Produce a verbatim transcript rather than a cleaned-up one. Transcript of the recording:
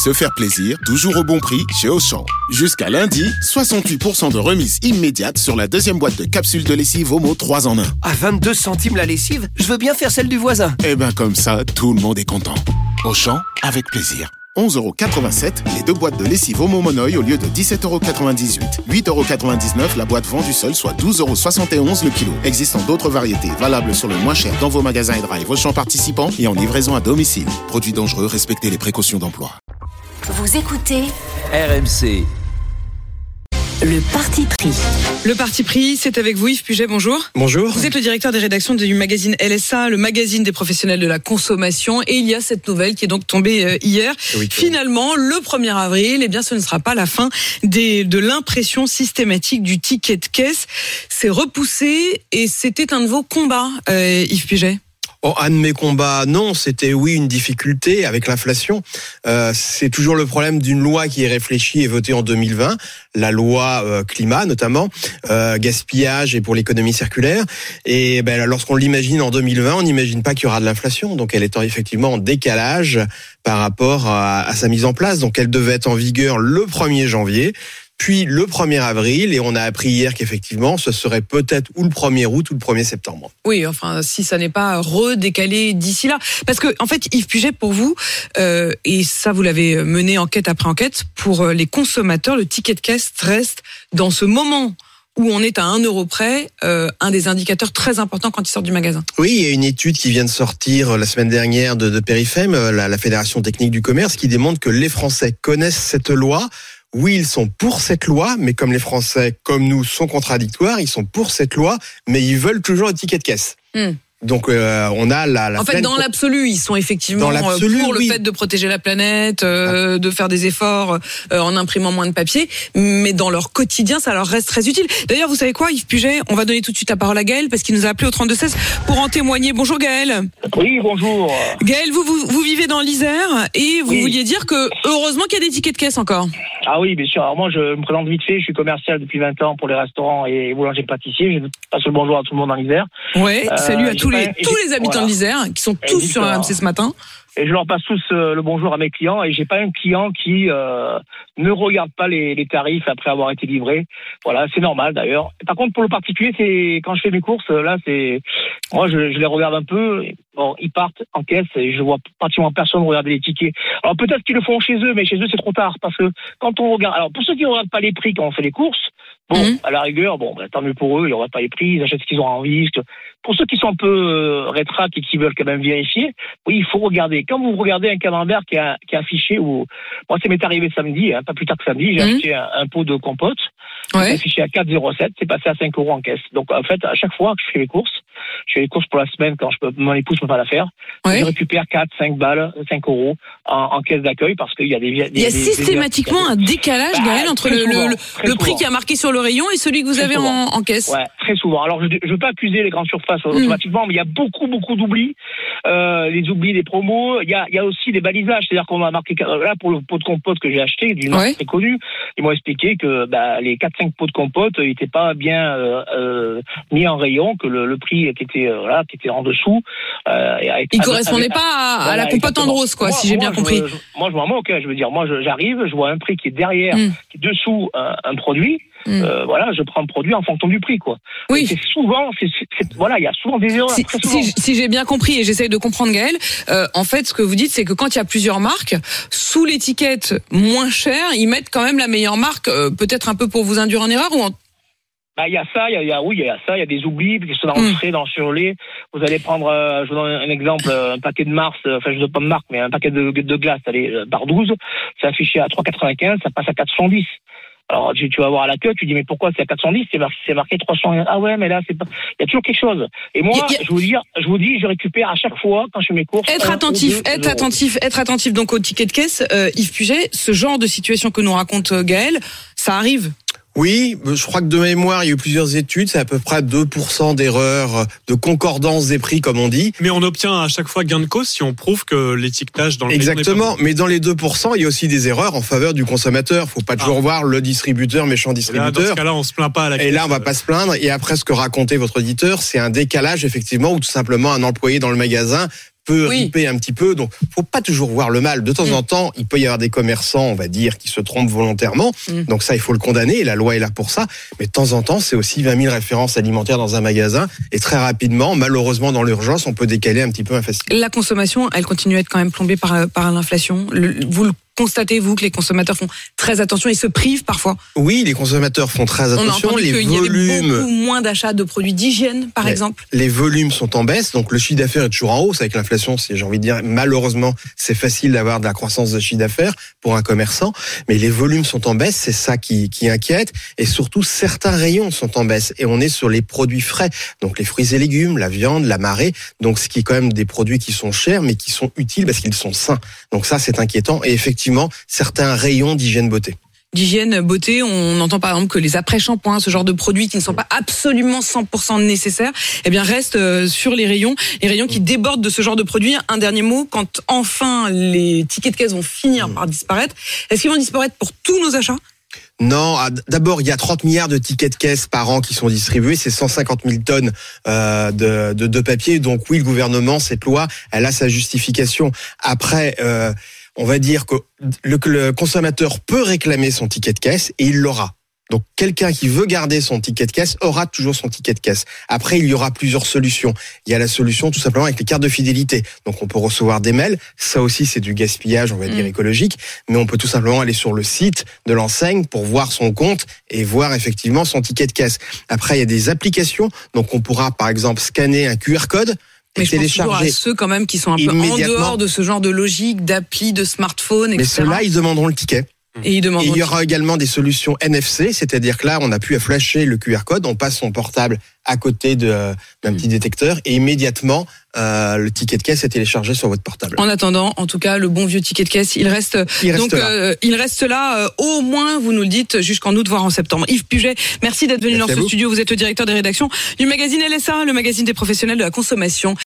Se faire plaisir, toujours au bon prix chez Auchan. Jusqu'à lundi, soixante-huit pour cent de remise immédiate sur la deuxième boîte de capsules de lessive Omo trois en un. À vingt-deux centimes la lessive, je veux bien faire celle du voisin. Eh ben comme ça, tout le monde est content. Auchan, avec plaisir. onze euros quatre-vingt-sept, les deux boîtes de lessive Omo Monoï au lieu de dix-sept euros quatre-vingt-dix-huit. huit euros quatre-vingt-dix-neuf la boîte vendue seule, soit douze euros soixante et onze le kilo. Existant d'autres variétés, valables sur le moins cher dans vos magasins et drive Auchan participants et en livraison à domicile. Produits dangereux, respectez les précautions d'emploi. Vous écoutez R M C. Le Parti Pris. Le Parti Pris, c'est avec vous Yves Puget, bonjour. Bonjour. Vous êtes le directeur des rédactions du magazine L S A, le magazine des professionnels de la consommation, et il y a cette nouvelle qui est donc tombée hier. Oui, Finalement, le premier avril, eh bien, ce ne sera pas la fin des, de l'impression systématique du ticket de caisse. C'est repoussé et c'était un de vos combats, euh, Yves Puget. Oh, un de mes combats, non, c'était oui une difficulté avec l'inflation. Euh, c'est toujours le problème d'une loi qui est réfléchie et votée en deux mille vingt, la loi euh, climat notamment, euh, gaspillage et pour l'économie circulaire. Et ben, lorsqu'on l'imagine en deux mille vingt, on n'imagine pas qu'il y aura de l'inflation. Donc elle est effectivement en décalage par rapport à, à sa mise en place. Donc elle devait être en vigueur le premier janvier. Puis le premier avril, et on a appris hier qu'effectivement, ce serait peut-être ou le premier août ou le premier septembre. Oui, enfin, si ça n'est pas redécalé d'ici là. Parce que, en fait, Yves Puget, pour vous, euh, et ça, vous l'avez mené enquête après enquête, pour les consommateurs, le ticket de caisse reste, dans ce moment où on est à un euro près, euh, un des indicateurs très importants quand ils sortent du magasin. Oui, il y a une étude qui vient de sortir la semaine dernière de, de Périfem, la, la Fédération technique du commerce, qui démontre que les Français connaissent cette loi. Oui, ils sont pour cette loi, mais comme les Français, comme nous, sont contradictoires, ils sont pour cette loi, mais ils veulent toujours le ticket de caisse. Mmh. Donc euh, on a la, la en fait dans pro- l'absolu ils sont effectivement pour le oui. fait de protéger la planète, euh, ah. de faire des efforts euh, en imprimant moins de papier, mais dans leur quotidien ça leur reste très utile. D'ailleurs vous savez quoi Yves Puget, on va donner tout de suite la parole à Gaël parce qu'il nous a appelé au trente-deux seize pour en témoigner. Bonjour Gaël. Oui bonjour. Gaël, vous, vous vous vivez dans l'Isère et vous oui. vouliez dire que heureusement qu'il y a des tickets de caisse encore. Ah oui bien sûr. Alors moi je me présente vite fait, je suis commercial depuis vingt ans pour les restaurants et boulangers pâtissiers. Je passe le bonjour à tout le monde dans l'Isère. Ouais, euh, salut à tous les pas, tous les habitants voilà. de l'Isère qui sont tous sur R M C ce matin. Et je leur passe tous euh, le bonjour à mes clients et j'ai pas un client qui euh, ne regarde pas les, les tarifs après avoir été livré. Voilà, c'est normal d'ailleurs. Par contre pour le particulier, c'est quand je fais mes courses, là c'est moi je, je les regarde un peu. Bon, ils partent en caisse et je vois pratiquement personne regarder les tickets. Alors peut-être qu'ils le font chez eux, mais chez eux c'est trop tard parce que quand on regarde, alors pour ceux qui ne regardent pas les prix quand on fait les courses, bon, mmh. à la rigueur, bon, bah, tant mieux pour eux, ils ne regardent pas les prix, ils achètent ce qu'ils ont envie. Pour ceux qui sont un peu euh, rétrac et qui veulent quand même vérifier, oui, il faut regarder. Quand vous regardez un camembert qui a, qui est affiché, ou moi, ça m'est arrivé samedi, hein, pas plus tard que samedi, j'ai mmh. acheté un, un pot de compote, ouais. affiché à quatre euros zéro sept, c'est passé à cinq euros en caisse. Donc, en fait, à chaque fois que je fais les courses, je fais les courses pour la semaine quand je peux, mon épouse ne peut pas la faire, ouais. je récupère quatre, cinq balles, cinq euros en, en caisse d'accueil parce qu'il y a des... des il y a des, systématiquement des, des, un décalage, bah, Gaël, entre le, souvent, le, le prix qui a marqué sur le rayon et celui que vous très avez en, en caisse. Ouais, très souvent. Alors, je ne veux pas accuser les grandes surfaces mmh. automatiquement, mais il y a beaucoup, beaucoup d'oublis. Euh, les oublis des promos. Il y a, il y a aussi des balisages. C'est-à-dire qu'on va marquer... Là, pour le pot de compote que j'ai acheté, d'une marque ouais. très connue, ils m'ont expliqué que bah, les quatre cinq pots de compote n'étaient pas bien euh, euh, mis en rayon, que le, le prix qui était, euh, là, qui était en dessous... Euh, avec, il ne correspondait pas à, à voilà, la compote exactement. En rose, quoi, moi, si j'ai moi, bien compris. Je, je, moi, je m'en moque. Je veux dire, moi, je, j'arrive, je vois un prix qui est derrière, mmh. qui est dessous un, un produit. Mmh. Euh, voilà, je prends le produit en fonction du prix, quoi. Oui. Et c'est souvent, c'est, c'est, voilà, il y a souvent des erreurs. Si, très souvent. si, si j'ai bien compris et j'essaye de comprendre, Gaël, euh, en fait, ce que vous dites, c'est que quand il y a plusieurs marques, sous l'étiquette moins chère, ils mettent quand même la meilleure marque, euh, peut-être un peu pour vous induire en erreur ou en... Bah, il y a ça, il y a, il y a, oui, il y a ça, il y a des oublis qui sont enregistrés mmh. dans sur les. Vous allez prendre, euh, je vous donne un exemple, un paquet de Mars, euh, enfin je ne donne pas de marque, mais un paquet de, de glace, allez, euh, par douze, c'est affiché à trois euros quatre-vingt-quinze, ça passe à quatre cent dix. Alors tu, tu vas voir à la queue, tu dis mais pourquoi c'est à quatre cent dix, c'est marqué, c'est marqué trois cents. Ah ouais, mais là c'est pas. Il y a toujours quelque chose. Et moi, a... je vous dis, je vous dis, je récupère à chaque fois quand je fais mes courses. Être attentif, être euros. attentif, être attentif donc au ticket de caisse. Euh, Yves Puget, ce genre de situation que nous raconte Gaël, ça arrive. Oui, je crois que de mémoire, il y a eu plusieurs études, c'est à peu près deux pour cent d'erreurs, de concordance des prix, comme on dit. Mais on obtient à chaque fois gain de cause si on prouve que l'étiquetage dans le Exactement, mais dans les deux pour cent, il y a aussi des erreurs en faveur du consommateur. Faut pas toujours ah. voir le distributeur, méchant distributeur. Là, dans ce cas-là, on se plaint pas à la caisse. Et là, on va pas se plaindre. Et après, ce que racontait votre auditeur, c'est un décalage, effectivement, où tout simplement un employé dans le magasin peut Oui. riper un petit peu. Donc, faut pas toujours voir le mal. De temps Mm. en temps, il peut y avoir des commerçants, on va dire, qui se trompent volontairement. Mm. Donc ça, il faut le condamner. Et la loi est là pour ça. Mais de temps en temps, c'est aussi vingt mille références alimentaires dans un magasin. Et très rapidement, malheureusement, dans l'urgence, on peut décaler un petit peu un facile. La consommation, elle continue à être quand même plombée par, par l'inflation. Le, vous le constatez, vous, que les consommateurs font très attention et se privent parfois? Oui, les consommateurs font très On a attention. entendu Les qu'il y avait volumes. beaucoup moins d'achats de produits d'hygiène, par Ouais. exemple. Les volumes sont en baisse, donc le chiffre d'affaires est toujours en hausse avec l'inflation. C'est, j'ai envie de dire, malheureusement, c'est facile d'avoir de la croissance de chiffre d'affaires pour un commerçant, mais les volumes sont en baisse, c'est ça qui, qui inquiète, et surtout certains rayons sont en baisse, et on est sur les produits frais, donc les fruits et légumes, la viande, la marée, donc ce qui est quand même des produits qui sont chers, mais qui sont utiles parce qu'ils sont sains. Donc ça, c'est inquiétant, et effectivement, certains rayons d'hygiène beauté. D'hygiène, beauté, on entend par exemple que les après-shampoings, ce genre de produits qui ne sont pas absolument cent pour cent nécessaires, eh bien restent euh, sur les rayons, les rayons qui débordent de ce genre de produits. Un dernier mot, quand enfin les tickets de caisse vont finir par disparaître, est-ce qu'ils vont disparaître pour tous nos achats ? Non, ah, d'abord, il y a trente milliards de tickets de caisse par an qui sont distribués, c'est cent cinquante mille tonnes euh, de, de, de papier. Donc oui, le gouvernement, cette loi, elle a sa justification. Après, euh, on va dire que le, le consommateur peut réclamer son ticket de caisse et il l'aura. Donc quelqu'un qui veut garder son ticket de caisse aura toujours son ticket de caisse. Après, il y aura plusieurs solutions. Il y a la solution tout simplement avec les cartes de fidélité. Donc on peut recevoir des mails. Ça aussi, c'est du gaspillage, on va dire, Mmh. écologique. Mais on peut tout simplement aller sur le site de l'enseigne pour voir son compte et voir effectivement son ticket de caisse. Après, il y a des applications. Donc on pourra par exemple scanner un Q R code et Mais je pense toujours à télécharger. ceux quand même qui sont un peu en immédiatement. dehors de ce genre de logique, d'appli, de smartphone, Mais et cetera. ceux-là, ils demanderont le ticket. Et ils demandent. Et il y aura également des solutions N F C, c'est-à-dire que là, on a pu à flasher le Q R code, on passe son portable à côté de, d'un petit détecteur et immédiatement, euh, le ticket de caisse est téléchargé sur votre portable. En attendant, en tout cas, le bon vieux ticket de caisse, il reste, Il reste donc là. euh, il reste là euh, au moins, vous nous le dites, jusqu'en août voire en septembre. Yves Puget, merci d'être venu Merci dans à ce vous. studio. Vous êtes le directeur des rédactions du magazine L S A, le magazine des professionnels de la consommation.